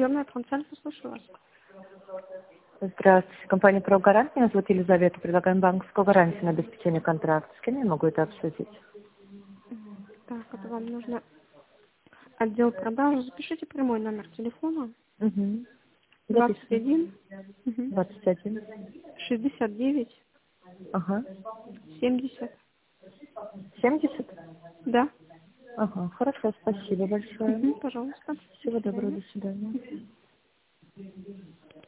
Дежурная Францальфа, слушаю вас. Здравствуйте. Компания «Прогарант». Меня зовут Елизавета. Предлагаем банковскую гарантию на обеспечение контракта. С кем я могу это обсудить? Так, это вам нужно отдел продажи. Запишите прямой номер телефона. Угу. 21 21. 69 Ага. 70. 70? Да. Ага. Хорошо, спасибо большое. Пожалуйста. Всего До доброго, свидания. до свидания.